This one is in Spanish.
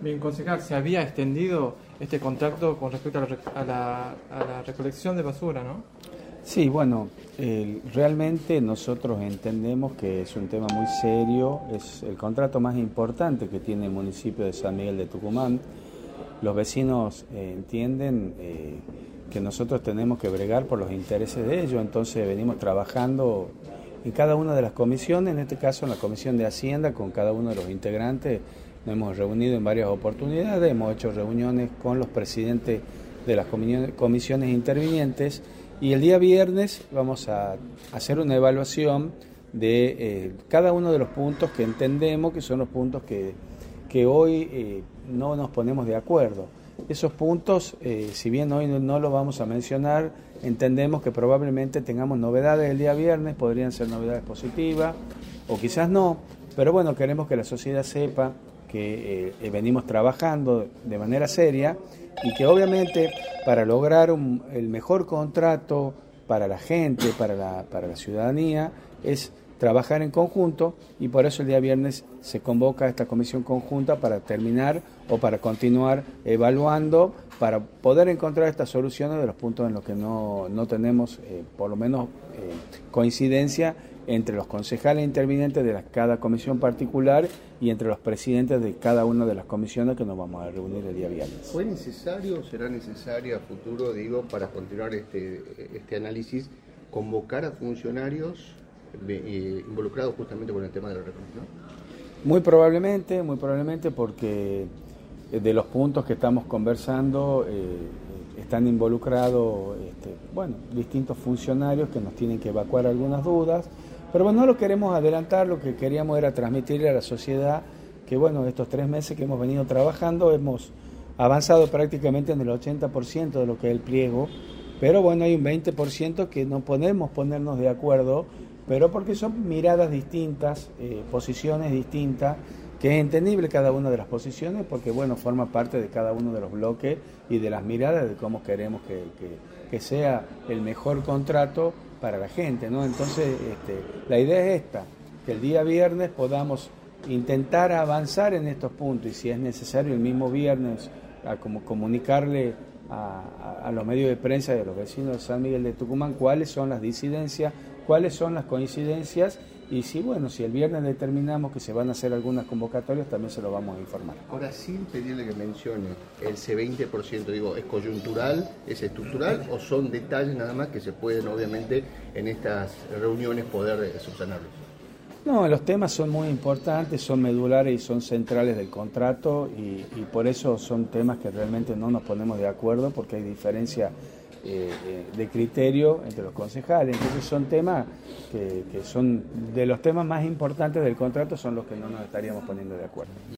Bien, concejal, se había extendido este contrato con respecto a la recolección de basura, ¿no? Sí, bueno, realmente nosotros entendemos que es un tema muy serio, es el contrato más importante que tiene el municipio de San Miguel de Tucumán. Los vecinos entienden que nosotros tenemos que bregar por los intereses de ellos, entonces venimos trabajando en cada una de las comisiones, en este caso en la Comisión de Hacienda, con cada uno de los integrantes. Nos hemos reunido en varias oportunidades, hemos hecho reuniones con los presidentes de las comisiones intervinientes y el día viernes vamos a hacer una evaluación de cada uno de los puntos que entendemos que son los puntos que hoy no nos ponemos de acuerdo. Esos puntos, si bien hoy no los vamos a mencionar, entendemos que probablemente tengamos novedades el día viernes, podrían ser novedades positivas o quizás no, pero bueno, queremos que la sociedad sepa que venimos trabajando de manera seria y que obviamente para lograr el mejor contrato para la gente, para la ciudadanía, es trabajar en conjunto y por eso el día viernes se convoca esta comisión conjunta para terminar o para continuar evaluando, para poder encontrar estas soluciones de los puntos en los que no tenemos por lo menos coincidencia entre los concejales intervinientes de cada comisión particular y entre los presidentes de cada una de las comisiones que nos vamos a reunir el día viernes. ¿Fue necesario o será necesario a futuro, para continuar este análisis, convocar a funcionarios involucrados justamente con el tema de la recolección? Muy probablemente porque de los puntos que estamos conversando están involucrados distintos funcionarios que nos tienen que evacuar algunas dudas, pero bueno, no lo queremos adelantar, lo que queríamos era transmitirle a la sociedad que estos 3 meses que hemos venido trabajando hemos avanzado prácticamente en el 80% de lo que es el pliego, pero hay un 20% que no podemos ponernos de acuerdo, pero porque son miradas distintas, posiciones distintas, que es entendible cada una de las posiciones porque forma parte de cada uno de los bloques y de las miradas de cómo queremos que sea el mejor contrato para la gente, ¿no? Entonces, la idea es esta, que el día viernes podamos intentar avanzar en estos puntos y si es necesario el mismo viernes comunicarle a los medios de prensa y a los vecinos de San Miguel de Tucumán cuáles son las disidencias, cuáles son las coincidencias y si el viernes determinamos que se van a hacer algunas convocatorias también se lo vamos a informar. Ahora, sin pedirle que mencione ese 20%, ¿es coyuntural, es estructural o son detalles nada más que se pueden obviamente en estas reuniones poder subsanarlos? No, los temas son muy importantes, son medulares y son centrales del contrato y por eso son temas que realmente no nos ponemos de acuerdo porque hay diferencia de criterio entre los concejales. Entonces son temas que son de los temas más importantes del contrato, son los que no nos estaríamos poniendo de acuerdo.